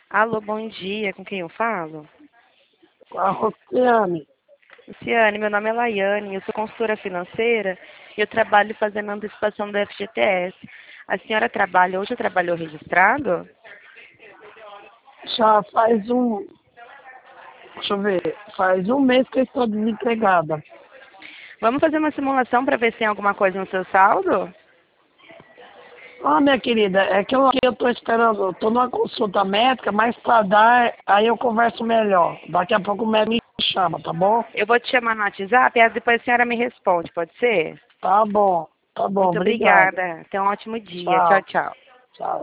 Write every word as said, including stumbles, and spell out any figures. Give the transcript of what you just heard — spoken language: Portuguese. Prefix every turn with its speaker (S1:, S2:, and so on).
S1: Alô, bom dia. Com quem eu falo?
S2: A Rociane.
S1: Luciane, meu nome é Laiane, eu sou consultora financeira e eu trabalho fazendo antecipação do F G T S. A senhora trabalha hoje ou trabalhou registrado?
S2: Já faz um. Deixa eu ver. Faz um mês que eu estou desempregada.
S1: Vamos fazer uma simulação para ver se tem alguma coisa no seu saldo?
S2: Ah, minha querida, é que eu estou esperando, estou numa consulta médica, mas para dar, aí eu converso melhor. Daqui a pouco o médico me chama, tá bom?
S1: Eu vou te chamar no WhatsApp e depois a senhora me responde, pode ser?
S2: Tá bom, tá bom,
S1: Muito
S2: obrigado.
S1: obrigada. Tenha um ótimo dia. Tchau,
S2: Tchau,
S1: tchau.
S2: tchau.